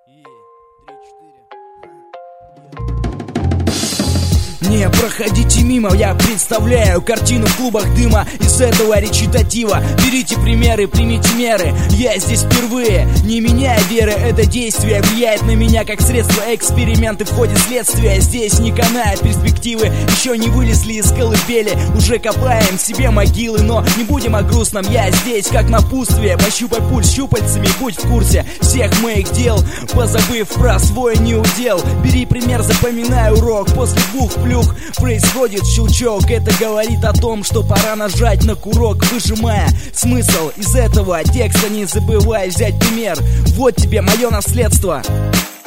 Не проходите мимо, я представляю картину в клубах дыма из этого речитатива. Берите примеры, примите меры, я здесь впервые. Не меняя веры, это действие влияет на меня как средство эксперименты в ходе следствия. Здесь не канает перспективы, еще не вылезли из колыбели. Уже копаем себе могилы, но не будем о грустном. Я здесь как напутствие, пощупай пульс щупальцами, будь в курсе всех моих дел, позабыв про свой неудел. Бери пример, запоминай урок, после 2 плюх происходит щелчок. Это говорит о том, что пора нажать на курок, выжимая смысл из этого текста. Не забывай взять пример, вот тебе мое наследство.